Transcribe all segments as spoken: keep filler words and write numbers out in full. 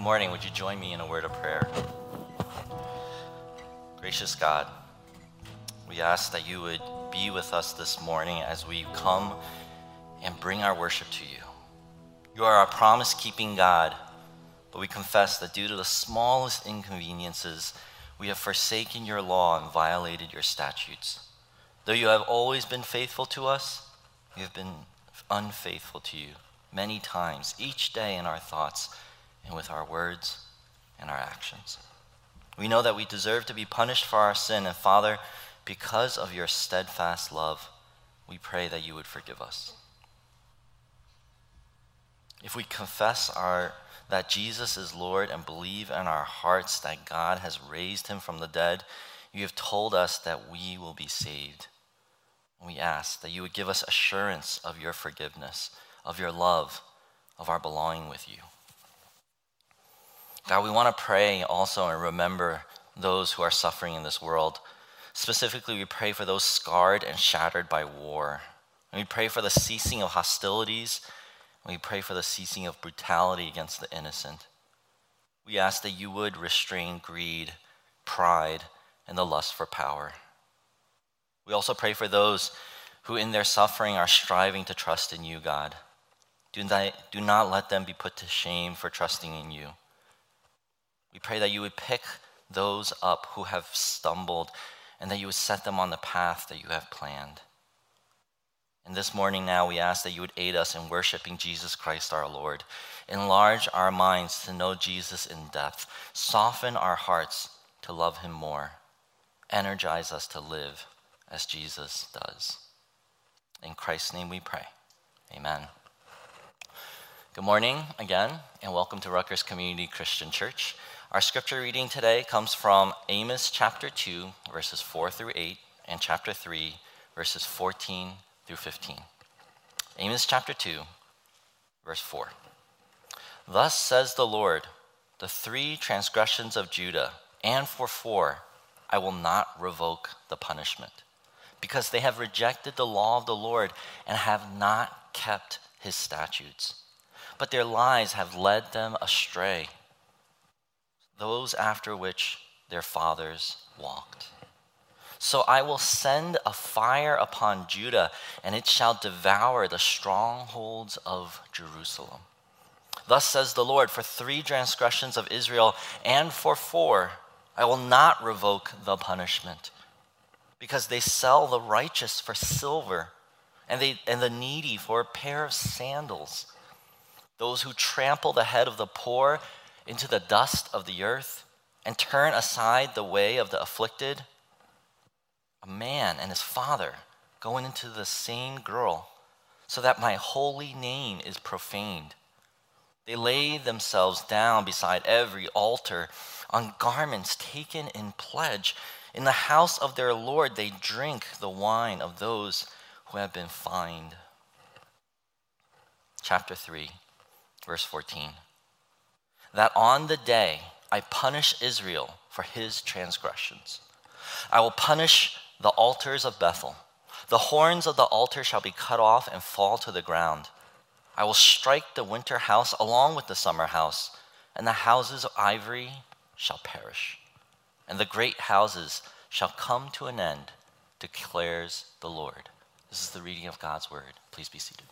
Good morning. Would you join me in a word of prayer? Gracious God, we ask that you would be with us this morning as we come and bring our worship to you. You are our promise-keeping God, but we confess that due to the smallest inconveniences, we have forsaken your law and violated your statutes. Though you have always been faithful to us, we have been unfaithful to you many times, each day in our thoughts and with our words and our actions. We know that we deserve to be punished for our sin, and Father, because of your steadfast love, we pray that you would forgive us. If we confess our that Jesus is Lord and believe in our hearts that God has raised him from the dead, you have told us that we will be saved. We ask that you would give us assurance of your forgiveness, of your love, of our belonging with you. God, we want to pray also and remember those who are suffering in this world. Specifically, we pray for those scarred and shattered by war. And we pray for the ceasing of hostilities. And we pray for the ceasing of brutality against the innocent. We ask that you would restrain greed, pride, and the lust for power. We also pray for those who in their suffering are striving to trust in you, God. Do not, do not let them be put to shame for trusting in you. We pray that you would pick those up who have stumbled and that you would set them on the path that you have planned. And this morning now we ask that you would aid us in worshiping Jesus Christ our Lord. Enlarge our minds to know Jesus in depth. Soften our hearts to love him more. Energize us to live as Jesus does. In Christ's name we pray. Amen. Good morning again, and welcome to Rutgers Community Christian Church. Our scripture reading today comes from Amos chapter two, verses four through eight, and chapter three, verses fourteen through fifteen. Amos chapter two, verse four. Thus says the Lord, the three transgressions of Judah, and for four, I will not revoke the punishment, because they have rejected the law of the Lord and have not kept his statutes. But their lies have led them astray, those after which their fathers walked. So I will send a fire upon Judah, and it shall devour the strongholds of Jerusalem. Thus says the Lord, for three transgressions of Israel, and for four, I will not revoke the punishment, because they sell the righteous for silver, and they and the needy for a pair of sandals. Those who trample the head of the poor into the dust of the earth and turn aside the way of the afflicted. A man and his father going into the same girl, so that my holy name is profaned. They lay themselves down beside every altar on garments taken in pledge. In the house of their Lord they drink the wine of those who have been fined. Chapter three, verse fourteen. That on the day I punish Israel for his transgressions, I will punish the altars of Bethel. The horns of the altar shall be cut off and fall to the ground. I will strike the winter house along with the summer house, and the houses of ivory shall perish, and the great houses shall come to an end, declares the Lord. This is the reading of God's word. Please be seated.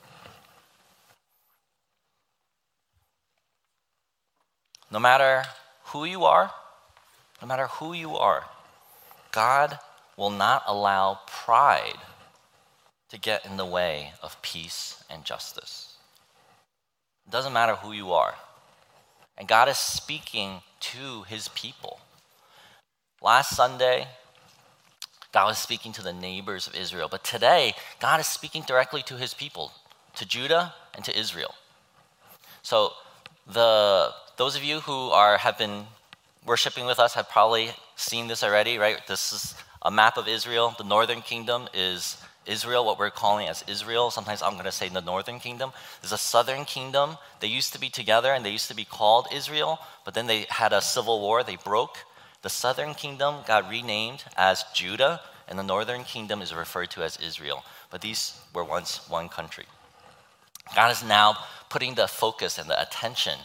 No matter who you are, no matter who you are, God will not allow pride to get in the way of peace and justice. It doesn't matter who you are. And God is speaking to his people. Last Sunday, God was speaking to the neighbors of Israel. But today, God is speaking directly to his people, to Judah and to Israel. So the those of you who are have been worshiping with us have probably seen this already, right? This is a map of Israel. The northern kingdom is Israel, what we're calling as Israel. Sometimes I'm going to say the northern kingdom. There's a southern kingdom. They used to be together and they used to be called Israel, but then they had a civil war. They broke. The southern kingdom got renamed as Judah, and the northern kingdom is referred to as Israel. But these were once one country. God is now putting the focus and the attention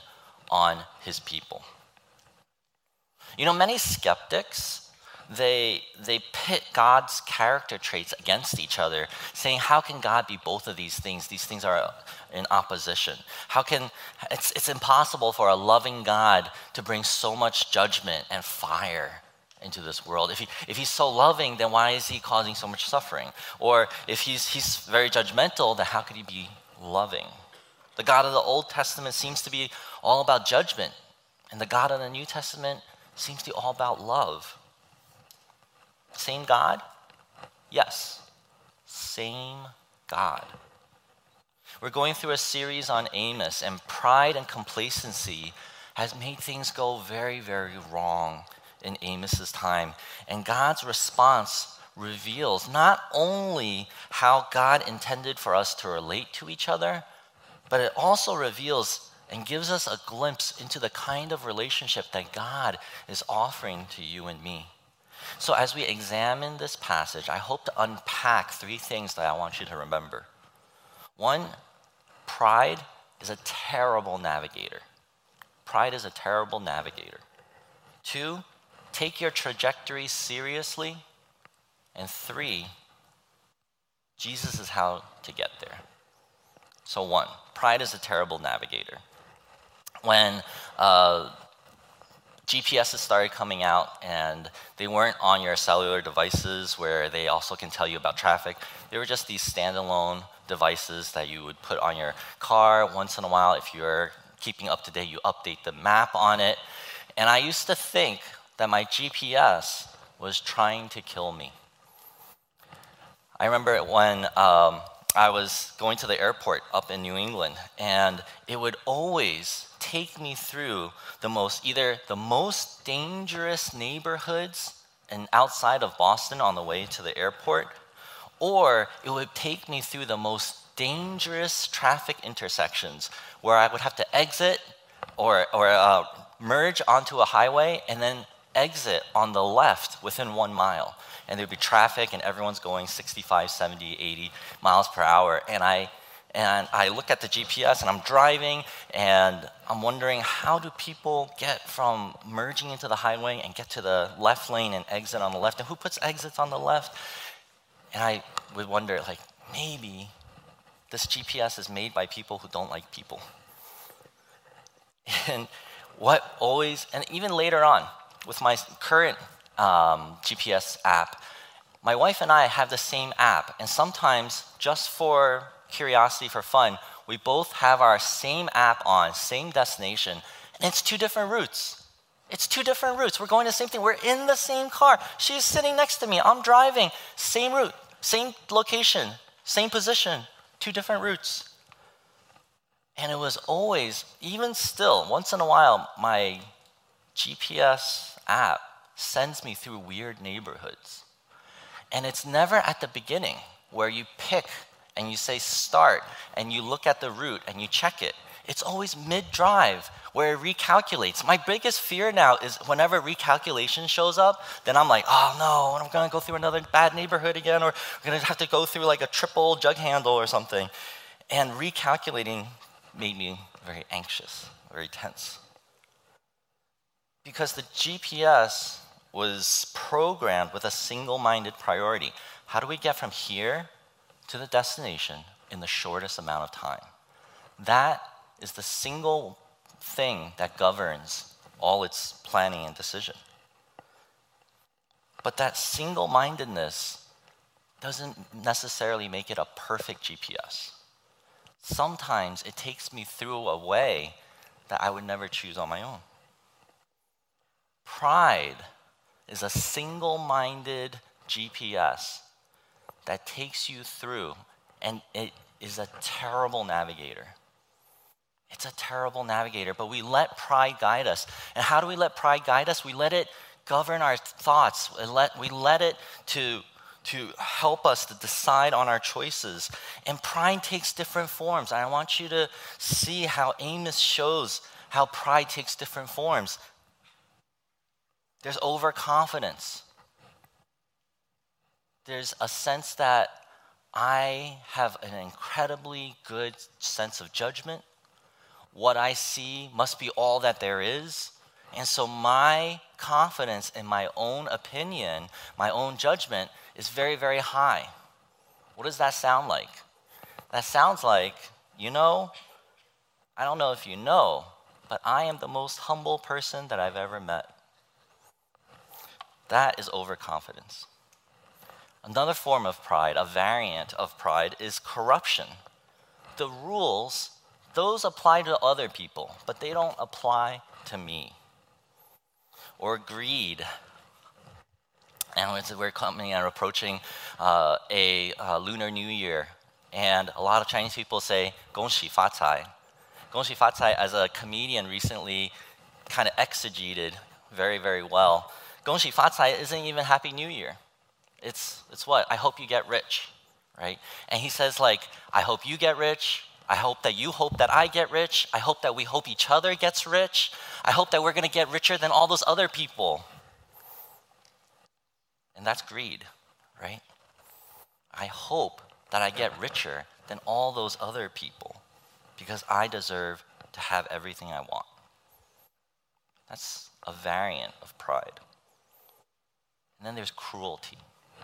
on his people. You know, many skeptics, they, they pit God's character traits against each other, saying, how can God be both of these things? These things are in opposition. How can, it's, it's impossible for a loving God to bring so much judgment and fire into this world. If he, if he's so loving, then why is he causing so much suffering? Or if he's, he's very judgmental, then how could he be loving? The God of the Old Testament seems to be all about judgment, and the God of the New Testament seems to be all about love. Same God? Yes, same God. We're going through a series on Amos, and pride and complacency has made things go very, very wrong in Amos's time. And God's response reveals not only how God intended for us to relate to each other, but it also reveals and gives us a glimpse into the kind of relationship that God is offering to you and me. So as we examine this passage, I hope to unpack three things that I want you to remember. One, pride is a terrible navigator. Pride is a terrible navigator. Two, take your trajectory seriously. And three, Jesus is how to get there. So one, pride is a terrible navigator. When uh, G P Ss started coming out and they weren't on your cellular devices where they also can tell you about traffic, they were just these standalone devices that you would put on your car. Once in a while, if you're keeping up to date, you update the map on it. And I used to think that my G P S was trying to kill me. I remember when um, I was going to the airport up in New England, and it would always take me through the most, either the most dangerous neighborhoods and outside of Boston on the way to the airport, or it would take me through the most dangerous traffic intersections where I would have to exit or, or uh, merge onto a highway and then exit on the left within one mile. And there'd be traffic and everyone's going sixty-five, seventy, eighty miles per hour. And I and I look at the G P S and I'm driving and I'm wondering, how do people get from merging into the highway and get to the left lane and exit on the left? And who puts exits on the left? And I would wonder, like, maybe this G P S is made by people who don't like people. And what always, and even later on, with my current um, G P S app, my wife and I have the same app, and sometimes, just for curiosity, for fun, we both have our same app on, same destination, and it's two different routes. It's two different routes. We're going to the same thing. We're in the same car. She's sitting next to me. I'm driving. Same route, same location, same position, two different routes. And it was always, even still, once in a while, my G P S app sends me through weird neighborhoods. And it's never at the beginning where you pick and you say start and you look at the route and you check it. It's always mid-drive where it recalculates. My biggest fear now is whenever recalculation shows up, then I'm like, oh no, I'm gonna go through another bad neighborhood again, or we're gonna have to go through like a triple jug handle or something. And recalculating made me very anxious, very tense. Because the G P S was programmed with a single-minded priority. How do we get from here to the destination in the shortest amount of time? That is the single thing that governs all its planning and decision. But that single-mindedness doesn't necessarily make it a perfect G P S. Sometimes it takes me through a way that I would never choose on my own. Pride is a single-minded G P S that takes you through, and it is a terrible navigator. It's a terrible navigator, but we let pride guide us. And how do we let pride guide us? We let it govern our thoughts. We let, we let it to, to help us to decide on our choices. And pride takes different forms. And I want you to see how Amos shows how pride takes different forms. There's overconfidence. There's a sense that I have an incredibly good sense of judgment, what I see must be all that there is. And so my confidence in my own opinion, my own judgment is very, very high. What does that sound like? That sounds like, you know, I don't know if you know, but I am the most humble person that I've ever met. That is overconfidence. Another form of pride, a variant of pride, is corruption. The rules, those apply to other people, but they don't apply to me. Or greed. And we're coming and approaching uh, a uh, Lunar New Year, and a lot of Chinese people say, 恭喜发财. 恭喜发财, as a comedian recently kind of exegeted very, very well. 恭喜发财 isn't even Happy New Year. It's, it's what? I hope you get rich, right? And he says like, I hope you get rich. I hope that you hope that I get rich. I hope that we hope each other gets rich. I hope that we're going to get richer than all those other people. And that's greed, right? I hope that I get richer than all those other people because I deserve to have everything I want. That's a variant of pride. And then there's cruelty.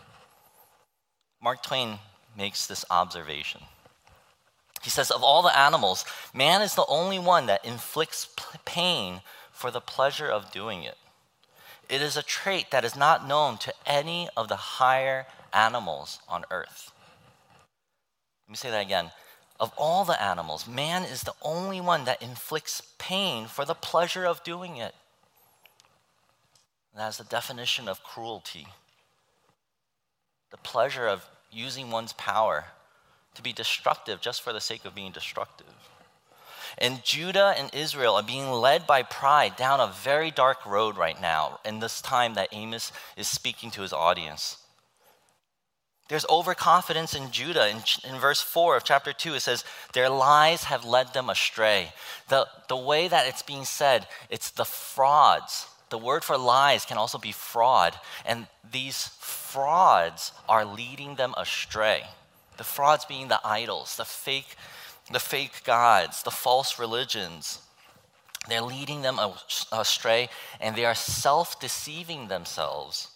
Mark Twain makes this observation. He says, of all the animals, man is the only one that inflicts pain for the pleasure of doing it. It is a trait that is not known to any of the higher animals on earth. Let me say that again. Of all the animals, man is the only one that inflicts pain for the pleasure of doing it. And that is the definition of cruelty. The pleasure of using one's power to be destructive just for the sake of being destructive. And Judah and Israel are being led by pride down a very dark road right now in this time that Amos is speaking to his audience. There's overconfidence in Judah. In, in verse four of chapter two, it says, their lies have led them astray. The, the way that it's being said, it's the frauds. The word for lies can also be fraud. And these frauds are leading them astray. The frauds being the idols, the fake, the fake gods, the false religions. They're leading them astray, and they are self-deceiving themselves.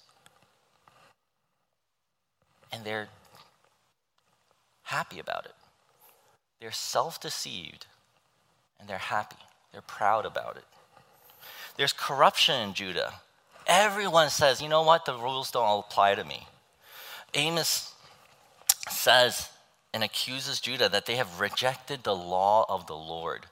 And they're happy about it. They're self-deceived, and they're happy. They're proud about it. There's corruption in Judah. Everyone says, you know what, the rules don't apply to me. Amos says and accuses Judah that they have rejected the law of the Lord.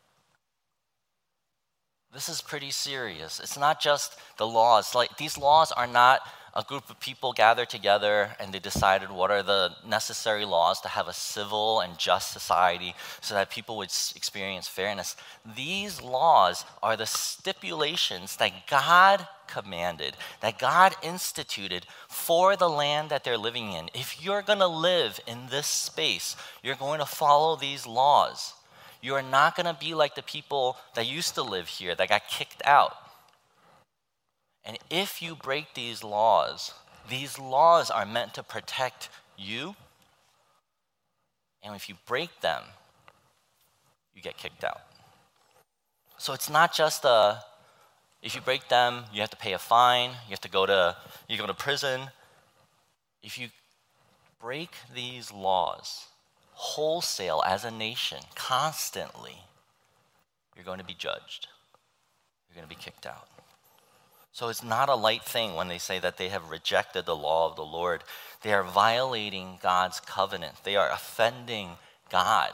This is pretty serious. It's not just the laws. Like, these laws are not a group of people gathered together and they decided what are the necessary laws to have a civil and just society so that people would experience fairness. These laws are the stipulations that God commanded, that God instituted for the land that they're living in. If you're going to live in this space, you're going to follow these laws. You are not going to be like the people that used to live here that got kicked out. And if you break these laws, these laws are meant to protect you. And if you break them, you get kicked out. So it's not just a, if you break them, you have to pay a fine, you have to go to, you go to prison. If you break these laws wholesale as a nation, constantly, you're going to be judged. You're going to be kicked out. So it's not a light thing when they say that they have rejected the law of the Lord. They are violating God's covenant. They are offending God.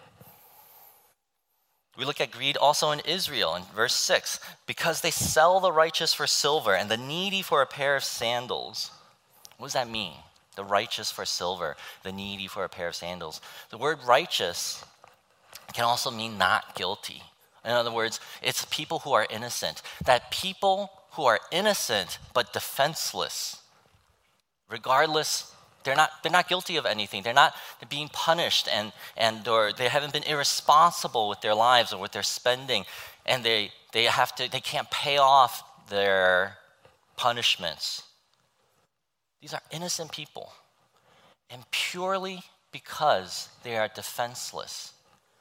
We look at greed also in Israel in verse six. Because they sell the righteous for silver and the needy for a pair of sandals. What does that mean? The righteous for silver, the needy for a pair of sandals. The word righteous can also mean not guilty. In other words, it's people who are innocent. That people who are innocent but defenseless, regardless, they're not they're not guilty of anything. They're not being punished and and or they haven't been irresponsible with their lives or with their spending, and they they have to they can't pay off their punishments. These are innocent people, and purely because they are defenseless,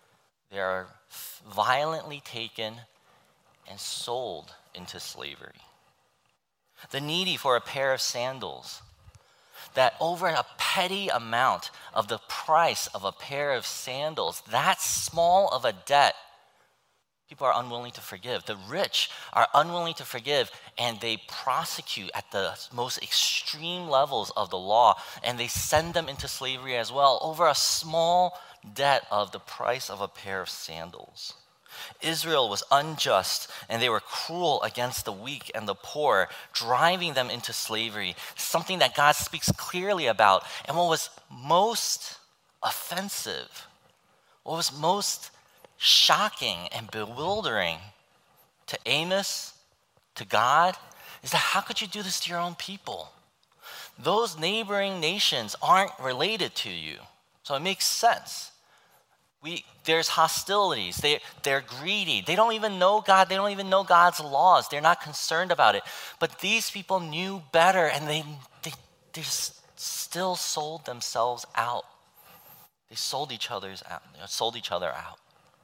They are violently taken and sold into slavery. The needy for a pair of sandals, that over a petty amount of the price of a pair of sandals, that small of a debt, people are unwilling to forgive. The rich are unwilling to forgive, and they prosecute at the most extreme levels of the law, and they send them into slavery as well over a small debt of the price of a pair of sandals. Israel was unjust, and they were cruel against the weak and the poor, driving them into slavery, something that God speaks clearly about. And what was most offensive, what was most shocking and bewildering to Amos, to God, is that how could you do this to your own people? Those neighboring nations aren't related to you, so it makes sense. We, there's hostilities. They, they're greedy. They don't even know God. They don't even know God's laws. They're not concerned about it. But these people knew better, and they, they, they still sold themselves out. They sold each other's out, sold each other out.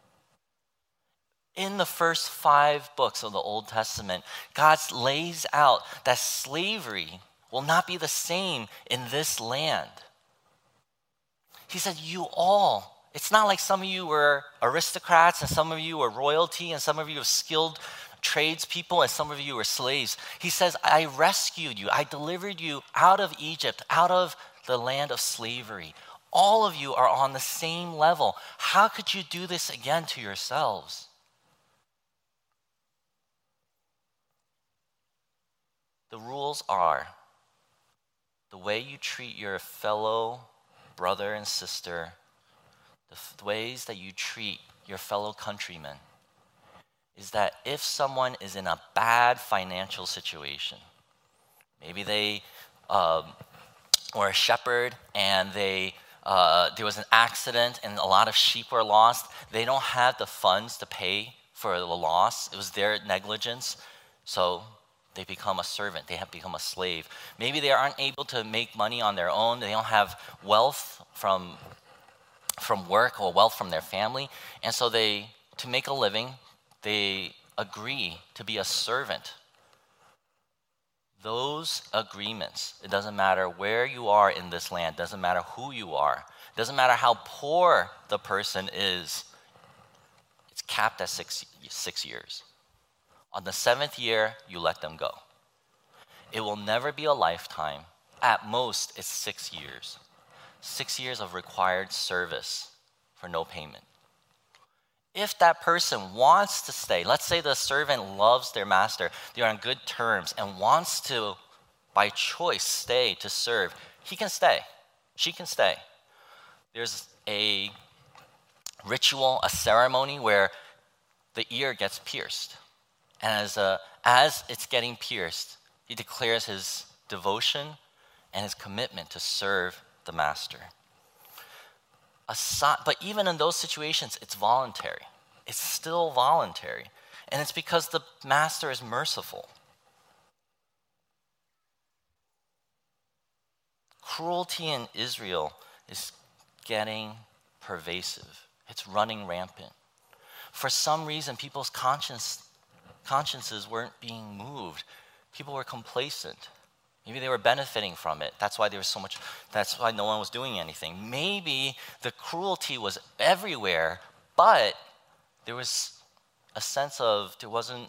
In the first five books of the Old Testament, God lays out that slavery will not be the same in this land. He said, you all, it's not like some of you were aristocrats and some of you were royalty and some of you were skilled tradespeople and some of you were slaves. He says, I rescued you. I delivered you out of Egypt, out of the land of slavery. All of you are on the same level. How could you do this again to yourselves? The rules are the way you treat your fellow brother and sister, the f- ways that you treat your fellow countrymen, is that if someone is in a bad financial situation, maybe they um, were a shepherd and they uh, there was an accident and a lot of sheep were lost, they don't have the funds to pay for the loss. It was their negligence, so they become a servant. They have become a slave. Maybe they aren't able to make money on their own. They don't have wealth from from work or wealth from their family. And so they, to make a living, they agree to be a servant. Those agreements, it doesn't matter where you are in this land, doesn't matter who you are, doesn't matter how poor the person is, it's capped at six, six years. On the seventh year, you let them go. It will never be a lifetime. At most, it's six years. Six years of required service for no payment. If that person wants to stay, let's say the servant loves their master, they're on good terms, and wants to, by choice, stay to serve, he can stay. She can stay. There's a ritual, a ceremony where the ear gets pierced. And as, a, as it's getting pierced, he declares his devotion and his commitment to serve the master. Aside, but even in those situations, it's voluntary. It's still voluntary. And it's because the master is merciful. Cruelty in Israel is getting pervasive. It's running rampant. For some reason, people's conscience consciences weren't being moved. People were complacent. Maybe they were benefiting from it. That's why there was so much, that's why no one was doing anything. Maybe the cruelty was everywhere, but there was a sense of there wasn't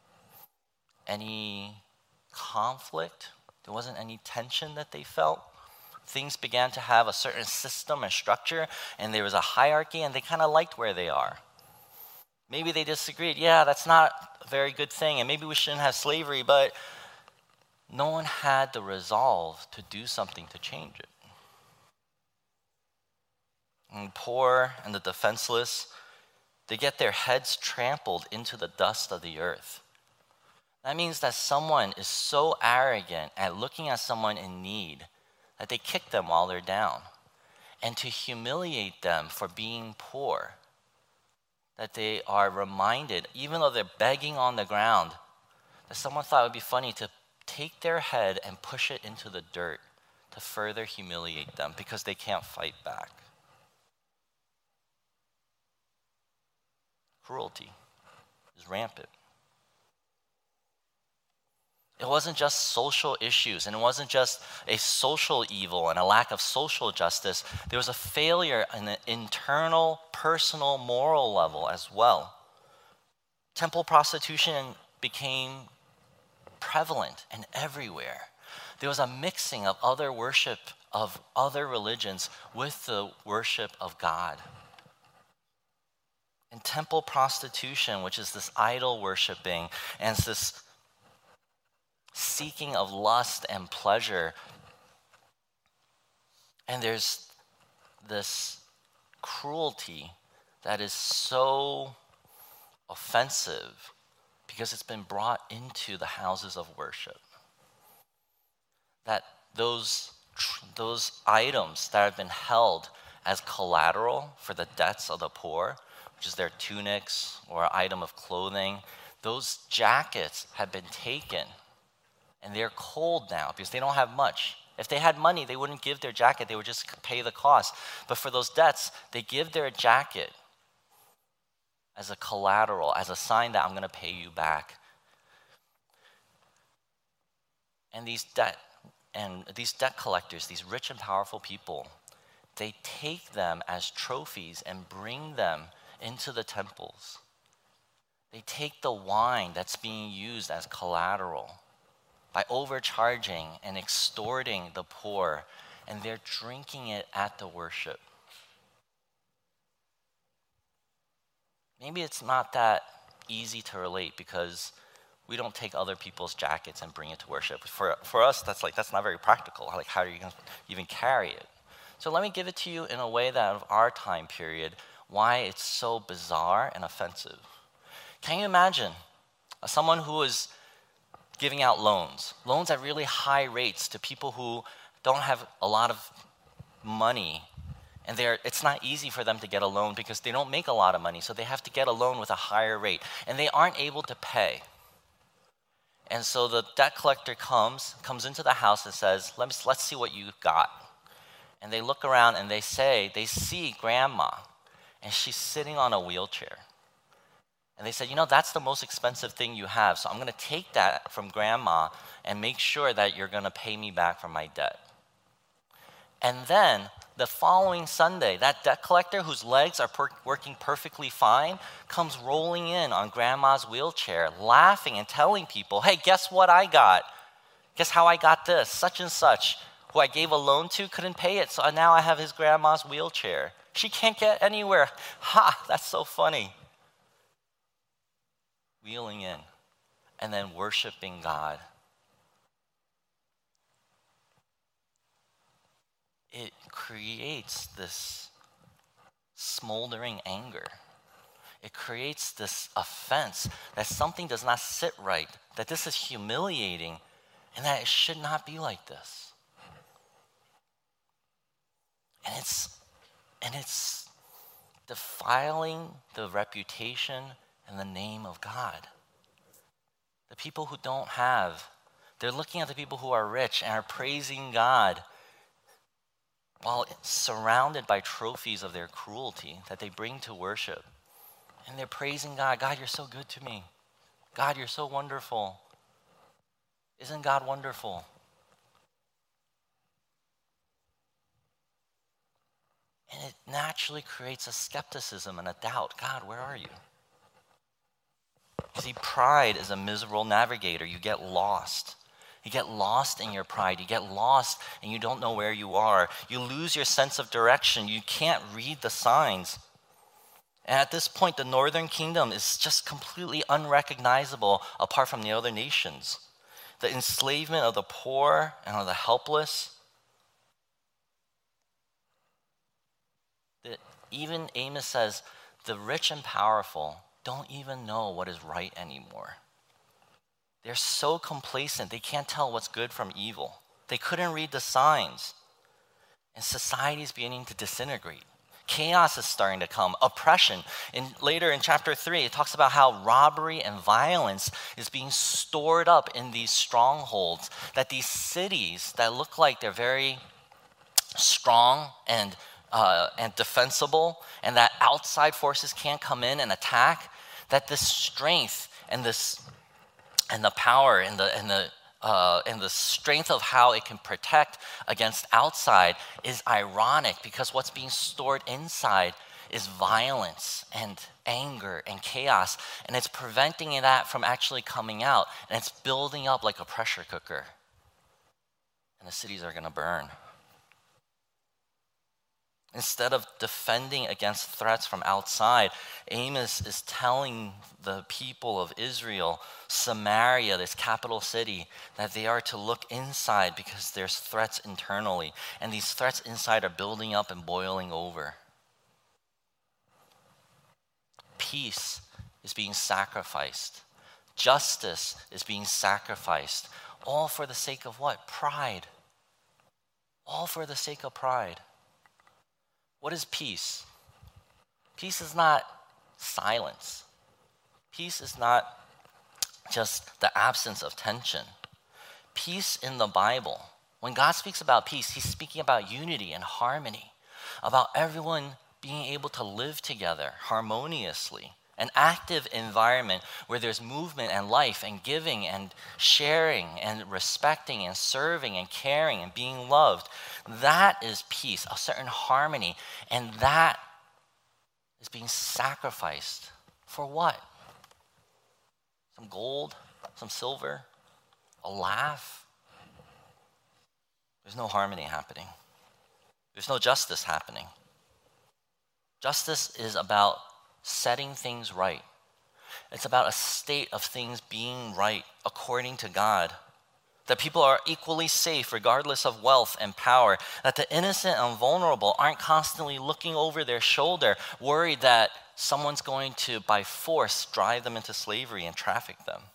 any conflict. There wasn't any tension that they felt. Things began to have a certain system and structure, and there was a hierarchy, and they kind of liked where they are. Maybe they disagreed. Yeah, that's not a very good thing, and maybe we shouldn't have slavery, but no one had the resolve to do something to change it. And the poor and the defenseless, they get their heads trampled into the dust of the earth. That means that someone is so arrogant at looking at someone in need that they kick them while they're down. And to humiliate them for being poor, that they are reminded, even though they're begging on the ground, that someone thought it would be funny to take their head and push it into the dirt to further humiliate them because they can't fight back. cruelty is rampant. It wasn't just social issues, and it wasn't just a social evil and a lack of social justice. There was a failure in the internal, personal, moral level as well. Temple prostitution became prevalent and everywhere. There was a mixing of other worship of other religions with the worship of God. And temple prostitution, which is this idol worshiping and it's this seeking of lust and pleasure. And there's this cruelty that is so offensive because it's been brought into the houses of worship. That those, those items that have been held as collateral for the debts of the poor, which is their tunics or an item of clothing, those jackets have been taken. And they're cold now because they don't have much. If they had money, they wouldn't give their jacket. They would just pay the cost. But for those debts, they give their jacket as a collateral, as a sign that I'm going to pay you back. And these debt and these debt collectors, these rich and powerful people, they take them as trophies and bring them into the temples. They take the wine that's being used as collateral by overcharging and extorting the poor, and they're drinking it at the worship. Maybe it's not that easy to relate because we don't take other people's jackets and bring it to worship. For, for us, that's like that's not very practical. Like, how are you going to even carry it? So let me give it to you in a way that of our time period, why it's so bizarre and offensive. Can you imagine uh, someone who is giving out loans, loans at really high rates to people who don't have a lot of money, and they're, it's not easy for them to get a loan because they don't make a lot of money, so they have to get a loan with a higher rate, and they aren't able to pay. And so the debt collector comes, comes into the house and says, Let me, let's see what you got. And they look around and they say, they see grandma, and she's sitting on a wheelchair. And they said, you know, that's the most expensive thing you have, so I'm going to take that from grandma and make sure that you're going to pay me back for my debt. And then the following Sunday, that debt collector whose legs are per- working perfectly fine comes rolling in on grandma's wheelchair, laughing and telling people, hey, guess what I got? Guess how I got this? Such and such, who I gave a loan to, couldn't pay it, so now I have his grandma's wheelchair. She can't get anywhere. Ha, that's so funny. Wheeling in, and then worshiping God. It creates this smoldering anger. It creates this offense that something does not sit right, that this is humiliating, and that it should not be like this. And it's, and it's defiling the reputation and the name of God. The people who don't have, they're looking at the people who are rich and are praising God while surrounded by trophies of their cruelty that they bring to worship. And they're praising God. God, you're so good to me. God, you're so wonderful. Isn't God wonderful? And it naturally creates a skepticism and a doubt. God, where are you? You see, pride is a miserable navigator. You get lost. You get lost in your pride. You get lost and you don't know where you are. You lose your sense of direction. You can't read the signs. And at this point, the northern kingdom is just completely unrecognizable apart from the other nations. The enslavement of the poor and of the helpless. The, even Amos says, the rich and powerful don't even know what is right anymore. They're so complacent, they can't tell what's good from evil. They couldn't read the signs. And society is beginning to disintegrate. Chaos is starting to come, oppression. And later in chapter three, it talks about how robbery and violence is being stored up in these strongholds, that these cities that look like they're very strong and uh, and defensible, and that outside forces can't come in and attack, that this strength and this and the power and the and the uh, and the strength of how it can protect against outside is ironic, because what's being stored inside is violence and anger and chaos, and it's preventing that from actually coming out, and it's building up like a pressure cooker, and the cities are going to burn. Instead of defending against threats from outside, Amos is telling the people of Israel, Samaria, this capital city, that they are to look inside because there's threats internally. And these threats inside are building up and boiling over. Peace is being sacrificed. Justice is being sacrificed. All for the sake of what? Pride. All for the sake of pride. What is peace? Peace is not silence. Peace is not just the absence of tension. Peace in the Bible, when God speaks about peace, he's speaking about unity and harmony, about everyone being able to live together harmoniously, an active environment where there's movement and life and giving and sharing and respecting and serving and caring and being loved. That is peace, a certain harmony, and that is being sacrificed for what? Some gold, some silver, a laugh? There's no harmony happening. There's no justice happening. Justice is about setting things right. It's about a state of things being right according to God. That people are equally safe regardless of wealth and power. That the innocent and vulnerable aren't constantly looking over their shoulder, worried that someone's going to, by force, drive them into slavery and traffic them.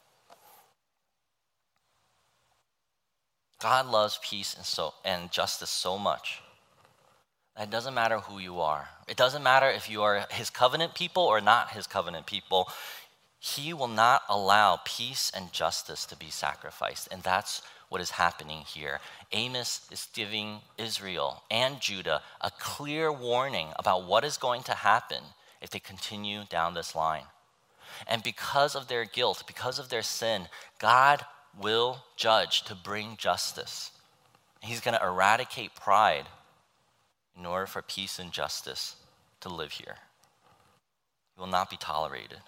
God loves peace and so and justice so much. It doesn't matter who you are. It doesn't matter if you are his covenant people or not his covenant people. He will not allow peace and justice to be sacrificed. And that's what is happening here. Amos is giving Israel and Judah a clear warning about what is going to happen if they continue down this line. And because of their guilt, because of their sin, God will judge to bring justice. He's going to eradicate pride in order for peace and justice to live here. It will not be tolerated.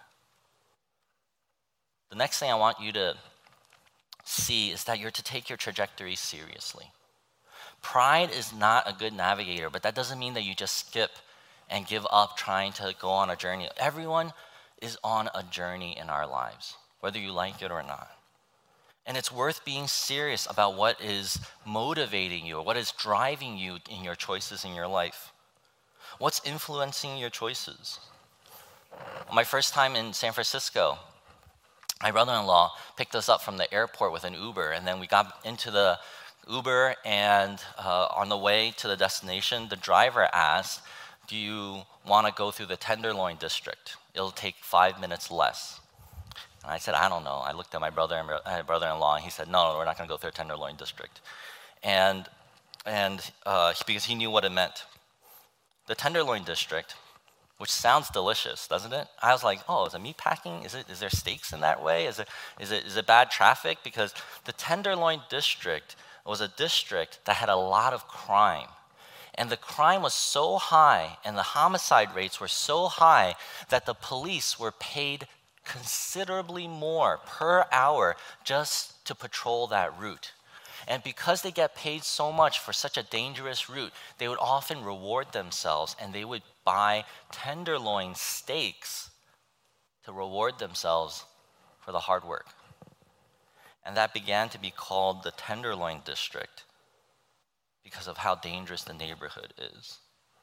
The next thing I want you to see is that you're to take your trajectory seriously. Pride is not a good navigator, but that doesn't mean that you just skip and give up trying to go on a journey. Everyone is on a journey in our lives, whether you like it or not. And it's worth being serious about what is motivating you, or what is driving you in your choices in your life. What's influencing your choices? On my first time in San Francisco, my brother-in-law picked us up from the airport with an Uber, and then we got into the Uber, and uh, on the way to the destination, the driver asked, do you want to go through the Tenderloin district? It'll take five minutes less. And I said, I don't know. I looked at my brother and my brother-in-law, and he said, no, no, we're not going to go through the Tenderloin district. And, and uh, because he knew what it meant. The Tenderloin district, which sounds delicious, doesn't it? I was like, oh, is it meat packing? Is it? Is there steaks in that way? Is it? Is it? Is it bad traffic? Because the Tenderloin district was a district that had a lot of crime, and the crime was so high, and the homicide rates were so high that the police were paid considerably more per hour just to patrol that route. And because they get paid so much for such a dangerous route, they would often reward themselves, and they would buy tenderloin steaks to reward themselves for the hard work. And that began to be called the Tenderloin District because of how dangerous the neighborhood is.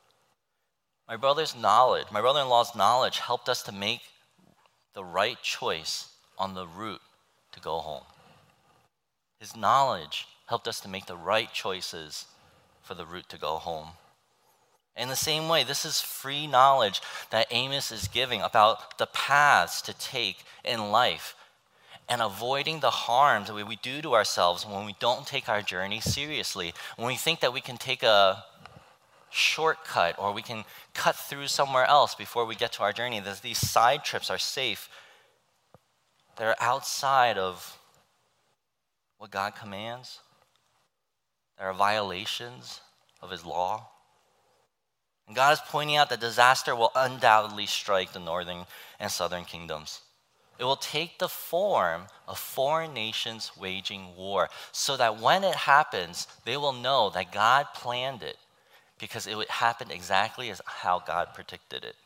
My brother's knowledge, my brother-in-law's knowledge helped us to make the right choice on the route to go home. His knowledge helped us to make the right choices for the route to go home. In the same way, this is free knowledge that Amos is giving about the paths to take in life and avoiding the harms that we do to ourselves when we don't take our journey seriously. When we think that we can take a shortcut, or we can cut through somewhere else before we get to our journey. There's these side trips are safe. They're outside of what God commands. There are violations of his law. And God is pointing out that disaster will undoubtedly strike the northern and southern kingdoms. It will take the form of foreign nations waging war, so that when it happens, they will know that God planned it, because it would happen exactly as how God predicted it.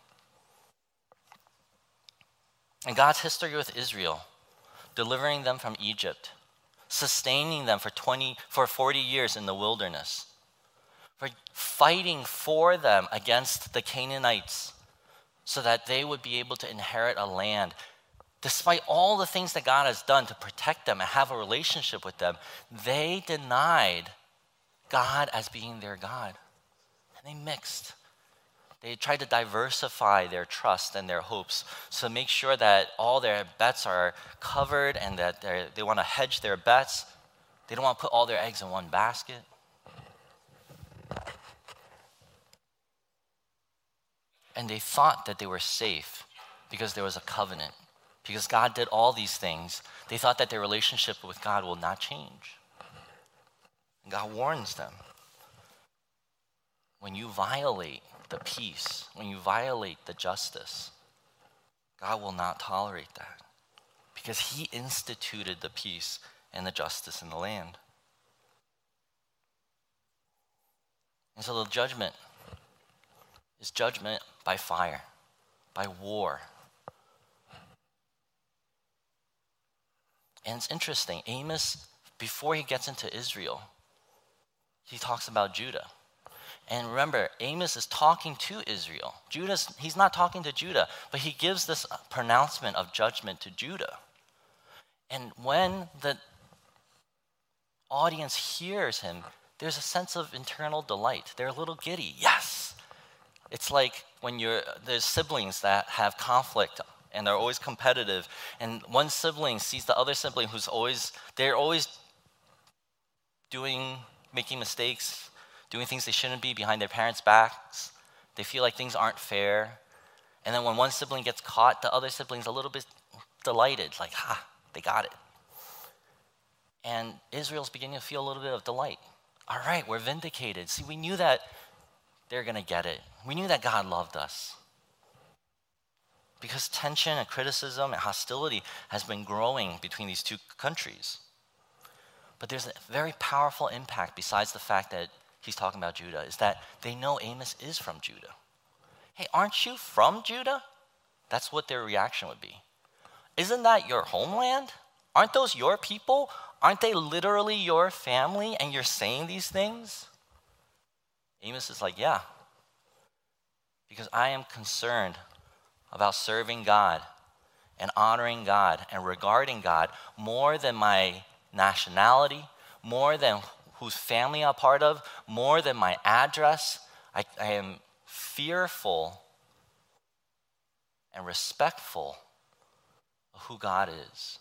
And God's history with Israel, delivering them from Egypt, sustaining them for twenty, for forty years in the wilderness, for fighting for them against the Canaanites so that they would be able to inherit a land. Despite all the things that God has done to protect them and have a relationship with them, they denied God as being their God. And they mixed. They tried to diversify their trust and their hopes, so make sure that all their bets are covered and that they want to hedge their bets. They don't want to put all their eggs in one basket. And they thought that they were safe because there was a covenant. Because God did all these things, they thought that their relationship with God will not change. And God warns them. When you violate the peace, when you violate the justice, God will not tolerate that, because he instituted the peace and the justice in the land. And so the judgment is judgment by fire, by war. And it's interesting, Amos, before he gets into Israel, he talks about Judah. And remember, Amos is talking to Israel. Judah's, he's not talking to Judah, but he gives this pronouncement of judgment to Judah. And when the audience hears him, there's a sense of internal delight. They're a little giddy. Yes! It's like when you're, there's siblings that have conflict and they're always competitive, and one sibling sees the other sibling who's always, they're always doing, making mistakes, doing things they shouldn't be behind their parents' backs. They feel like things aren't fair. And then when one sibling gets caught, the other sibling's a little bit delighted, like, ha, they got it. And Israel's beginning to feel a little bit of delight. All right, we're vindicated. See, we knew that they're going to get it. We knew that God loved us. Because tension and criticism and hostility has been growing between these two countries. But there's a very powerful impact besides the fact that he's talking about Judah, is that they know Amos is from Judah. Hey, aren't you from Judah? That's what their reaction would be. Isn't that your homeland? Aren't those your people? Aren't they literally your family, and you're saying these things? Amos is like, yeah, because I am concerned about serving God and honoring God and regarding God more than my nationality, more than whose family I'm part of, more than my address. I, I am fearful and respectful of who God is.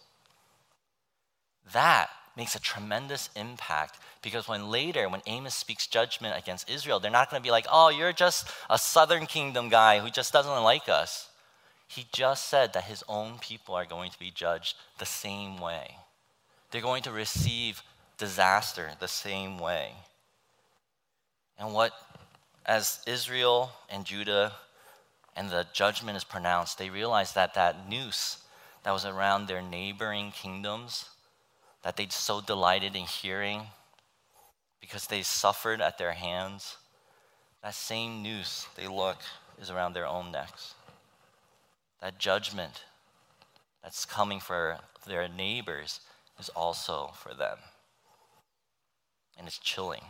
That makes a tremendous impact, because when later, when Amos speaks judgment against Israel, they're not going to be like, oh, you're just a southern kingdom guy who just doesn't like us. He just said that his own people are going to be judged the same way. They're going to receive disaster the same way. And what, as Israel and Judah and the judgment is pronounced, they realize that that noose that was around their neighboring kingdoms, that they so delighted in hearing because they suffered at their hands, that same noose, they look, is around their own necks. That judgment that's coming for their neighbors is also for them. And it's chilling.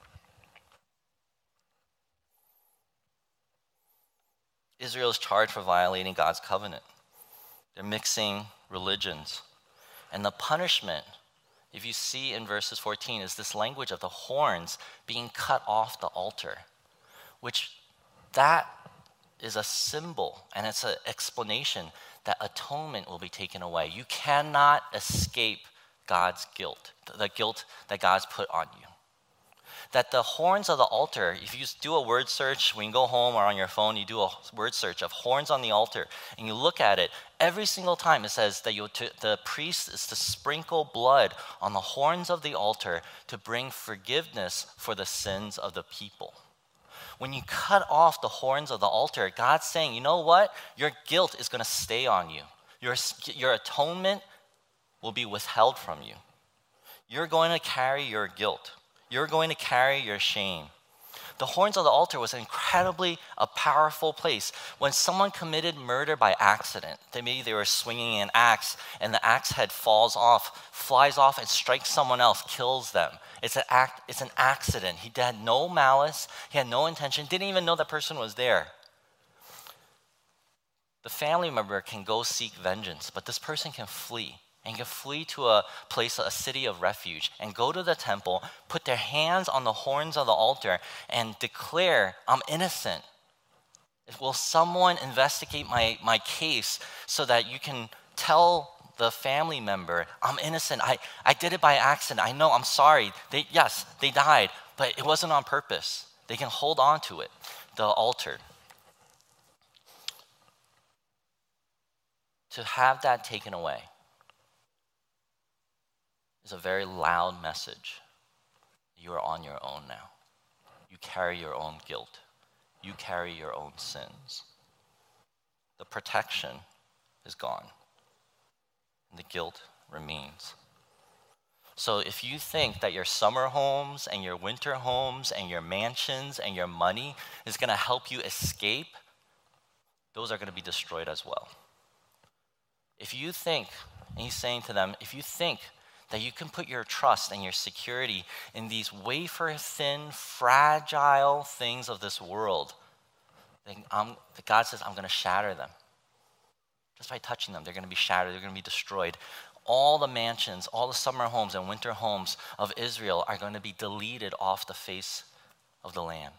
Israel is charged for violating God's covenant. They're mixing religions. And the punishment, if you see in verses fourteen, is this language of the horns being cut off the altar, which that is a symbol, and it's an explanation that atonement will be taken away. You cannot escape God's guilt, the guilt that God's put on you. that the horns of the altar, if you just do a word search, when you go home or on your phone, you do a word search of horns on the altar, and you look at it, every single time it says that you to, the priest is to sprinkle blood on the horns of the altar to bring forgiveness for the sins of the people. When you cut off the horns of the altar, God's saying, you know what? Your guilt is going to stay on you. Your, your atonement will be withheld from you. You're going to carry your guilt. You're going to carry your shame. The horns of the altar was incredibly a powerful place. When someone committed murder by accident, they maybe they were swinging an axe and the axe head falls off, flies off and strikes someone else, kills them. It's an act, it's an accident. He had no malice, he had no intention, didn't even know that person was there. The family member can go seek vengeance, but this person can flee. And can flee to a place, a city of refuge, and go to the temple, put their hands on the horns of the altar, and declare, I'm innocent. Will someone investigate my, my case so that you can tell the family member, I'm innocent, I, I did it by accident, I know, I'm sorry. They, yes, they died, but it wasn't on purpose. They can hold on to it, the altar. To have that taken away is a very loud message. You are on your own now. You carry your own guilt. You carry your own sins. The protection is gone, and the guilt remains. So if you think that your summer homes and your winter homes and your mansions and your money is going to help you escape, those are going to be destroyed as well. If you think, and he's saying to them, if you think that you can put your trust and your security in these wafer-thin, fragile things of this world, then I'm, God says, I'm going to shatter them. Just by touching them, they're going to be shattered, they're going to be destroyed. All the mansions, all the summer homes and winter homes of Israel are going to be deleted off the face of the land.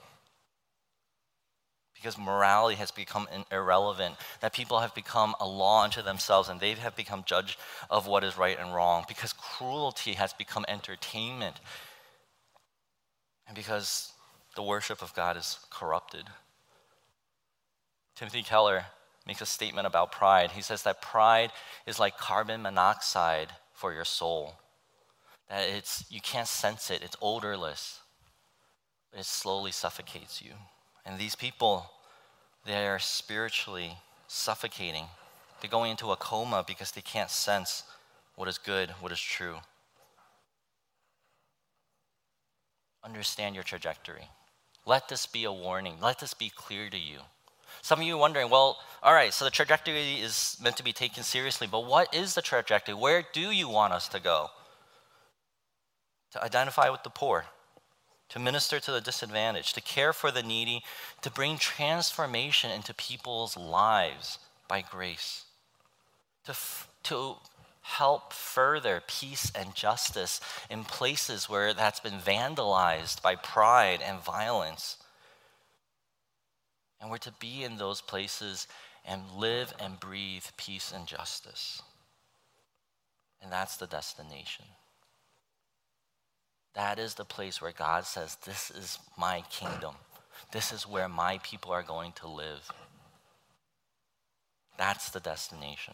Because morality has become irrelevant, that people have become a law unto themselves and they have become judge of what is right and wrong, because cruelty has become entertainment, and because the worship of God is corrupted. Timothy Keller makes a statement about pride. He says that pride is like carbon monoxide for your soul, that it's you can't sense it, it's odorless, but it slowly suffocates you. And these people, they are spiritually suffocating. They're going into a coma because they can't sense what is good, what is true. Understand your trajectory. Let this be a warning. Let this be clear to you. Some of you are wondering, well, all right, so the trajectory is meant to be taken seriously, but what is the trajectory? Where do you want us to go? To identify with the poor, to minister to the disadvantaged, to care for the needy, to bring transformation into people's lives by grace, to, f- to help further peace and justice in places where that's been vandalized by pride and violence. And we're to be in those places and live and breathe peace and justice. And that's the destination. That is the place where God says, this is my kingdom. This is where my people are going to live. That's the destination.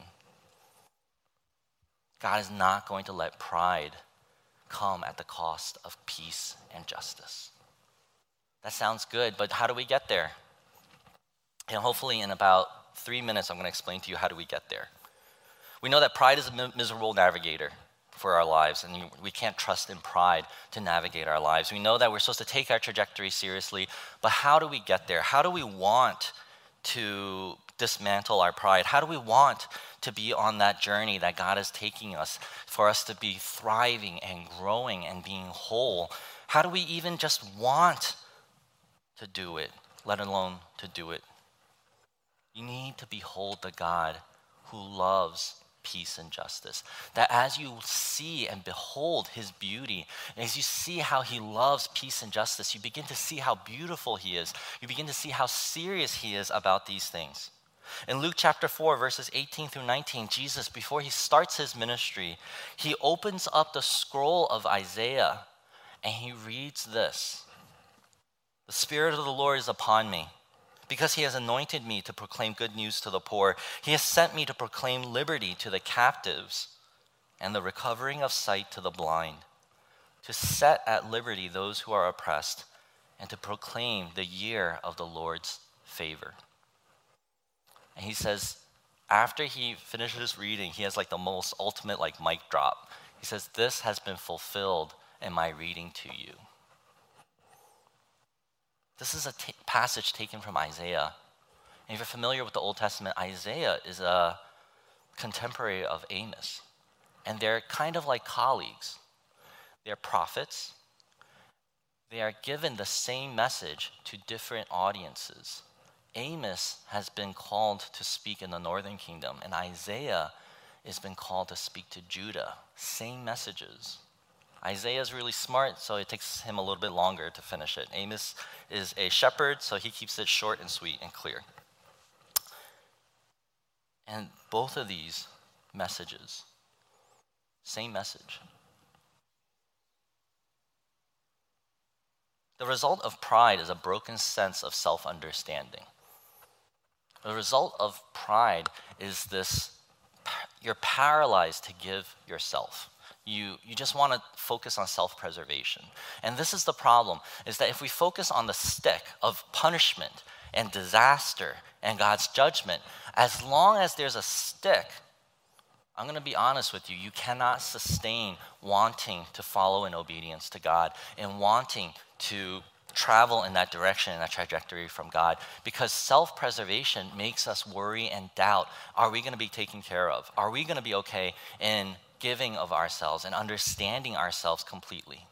God is not going to let pride come at the cost of peace and justice. That sounds good, but how do we get there? And hopefully in about three minutes, I'm going to explain to you how do we get there. We know that pride is a miserable navigator for our lives, and we can't trust in pride to navigate our lives. We know that we're supposed to take our trajectory seriously, but how do we get there? How do we want to dismantle our pride? How do we want to be on that journey that God is taking us for us to be thriving and growing and being whole? How do we even just want to do it, let alone to do it? You need to behold the God who loves peace and justice. That as you see and behold his beauty, and as you see how he loves peace and justice, you begin to see how beautiful he is. You begin to see how serious he is about these things. In Luke chapter four, verses eighteen through nineteen, Jesus, before he starts his ministry, he opens up the scroll of Isaiah, and he reads this. The Spirit of the Lord is upon me, because he has anointed me to proclaim good news to the poor. He has sent me to proclaim liberty to the captives and the recovering of sight to the blind, to set at liberty those who are oppressed, and to proclaim the year of the Lord's favor. And he says, after he finishes reading, he has like the most ultimate like mic drop. He says, this has been fulfilled in my reading to you. This is a t- passage taken from Isaiah. And if you're familiar with the Old Testament, Isaiah is a contemporary of Amos. And they're kind of like colleagues. They're prophets. They are given the same message to different audiences. Amos has been called to speak in the northern kingdom, and Isaiah has been called to speak to Judah. Same messages. Isaiah is really smart, so it takes him a little bit longer to finish it. Amos is a shepherd, so he keeps it short and sweet and clear. And both of these messages, same message. The result of pride is a broken sense of self-understanding. The result of pride is this, you're paralyzed to give yourself. You, you just want to focus on self-preservation. And this is the problem, is that if we focus on the stick of punishment and disaster and God's judgment, as long as there's a stick, I'm going to be honest with you, you cannot sustain wanting to follow in obedience to God and wanting to travel in that direction, in that trajectory from God, because self-preservation makes us worry and doubt, are we going to be taken care of? Are we going to be okay in giving of ourselves and understanding ourselves completely?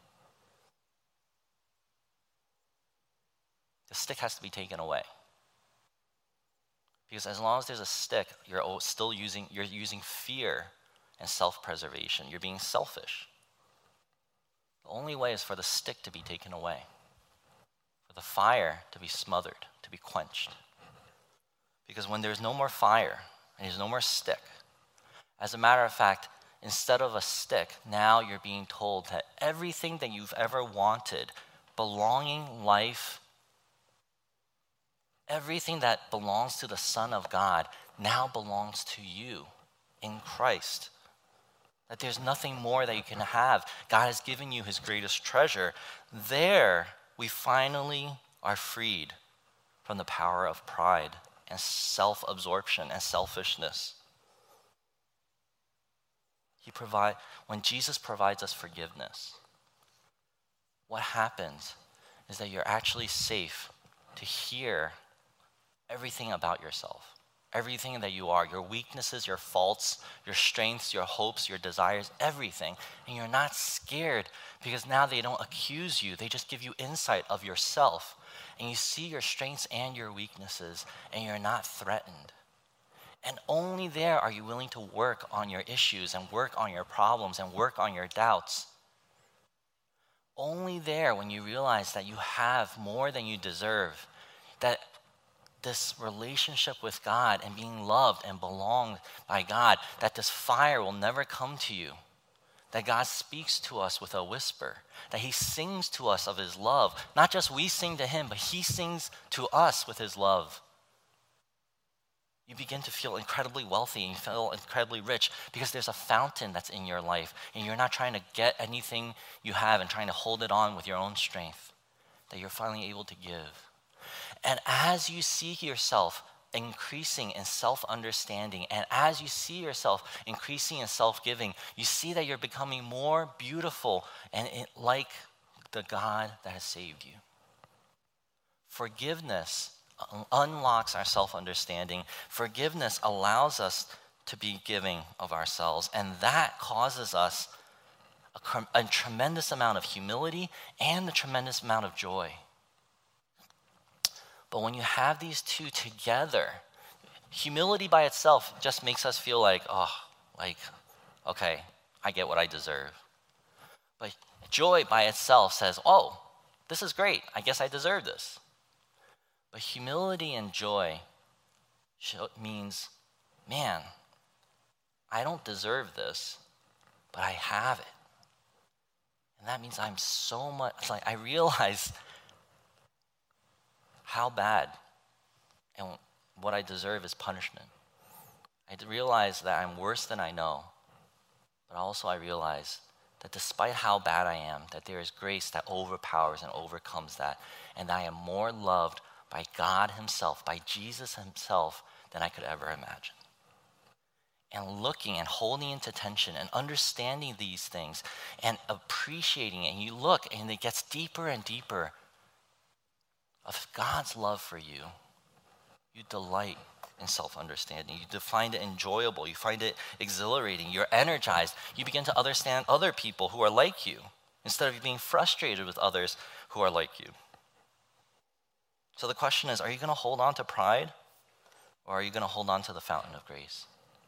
The stick has to be taken away. Because as long as there's a stick, you're still using, you're using fear and self-preservation. You're being selfish. The only way is for the stick to be taken away, for the fire to be smothered, to be quenched. Because when there's no more fire and there's no more stick, as a matter of fact, instead of a stick, now you're being told that everything that you've ever wanted, belonging, life, everything that belongs to the Son of God now belongs to you in Christ. That there's nothing more that you can have. God has given you his greatest treasure. There, we finally are freed from the power of pride and self-absorption and selfishness. He provide, when Jesus provides us forgiveness, what happens is that you're actually safe to hear everything about yourself, everything that you are, your weaknesses, your faults, your strengths, your hopes, your desires, everything. And you're not scared because now they don't accuse you. They just give you insight of yourself. And you see your strengths and your weaknesses, and you're not threatened. And only there are you willing to work on your issues and work on your problems and work on your doubts. Only there, when you realize that you have more than you deserve, that this relationship with God and being loved and belonged by God, that this fire will never come to you, that God speaks to us with a whisper, that he sings to us of his love. Not just we sing to him, but he sings to us with his love. You begin to feel incredibly wealthy and you feel incredibly rich because there's a fountain that's in your life and you're not trying to get anything you have and trying to hold it on with your own strength, that you're finally able to give. And as you see yourself increasing in self-understanding, and as you see yourself increasing in self-giving, you see that you're becoming more beautiful and it, like the God that has saved you. Forgiveness unlocks our self-understanding. Forgiveness allows us to be giving of ourselves, and that causes us a, a tremendous amount of humility and a tremendous amount of joy. But when you have these two together, humility by itself just makes us feel like, oh, like, okay, I get what I deserve. But joy by itself says, oh, this is great. I guess I deserve this. But humility and joy means, man, I don't deserve this, but I have it. And that means I'm so much, it's like I realize how bad and what I deserve is punishment. I realize that I'm worse than I know, but also I realize that despite how bad I am, that there is grace that overpowers and overcomes that, and that I am more loved by God himself, by Jesus himself, than I could ever imagine. And looking and holding into tension and understanding these things and appreciating it, and you look and it gets deeper and deeper of God's love for you, you delight in self-understanding. You find it enjoyable. You find it exhilarating. You're energized. You begin to understand other people who are like you instead of being frustrated with others who are like you. So the question is, are you going to hold on to pride, or are you going to hold on to the fountain of grace?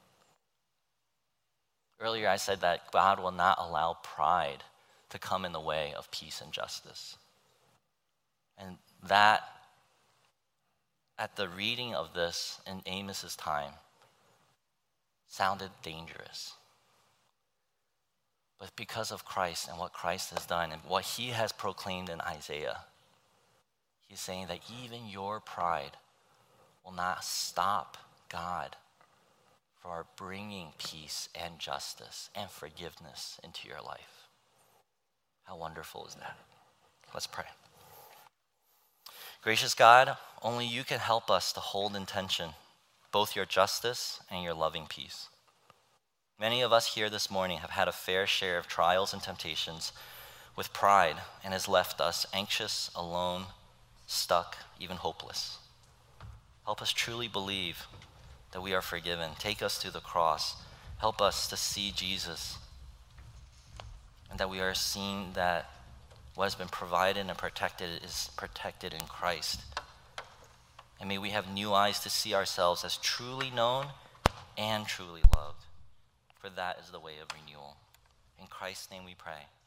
Earlier I said that God will not allow pride to come in the way of peace and justice. And that, at the reading of this in Amos's time, sounded dangerous. But because of Christ and what Christ has done and what he has proclaimed in Isaiah, he's saying that even your pride will not stop God from bringing peace and justice and forgiveness into your life. How wonderful is that? Let's pray. Gracious God, only you can help us to hold in tension both your justice and your loving peace. Many of us here this morning have had a fair share of trials and temptations with pride, and has left us anxious, alone, stuck, even hopeless. Help us truly believe that we are forgiven. Take us to the cross. Help us to see Jesus, and that we are seeing that what has been provided and protected is protected in Christ. And may we have new eyes to see ourselves as truly known and truly loved, for that is the way of renewal. In Christ's name we pray.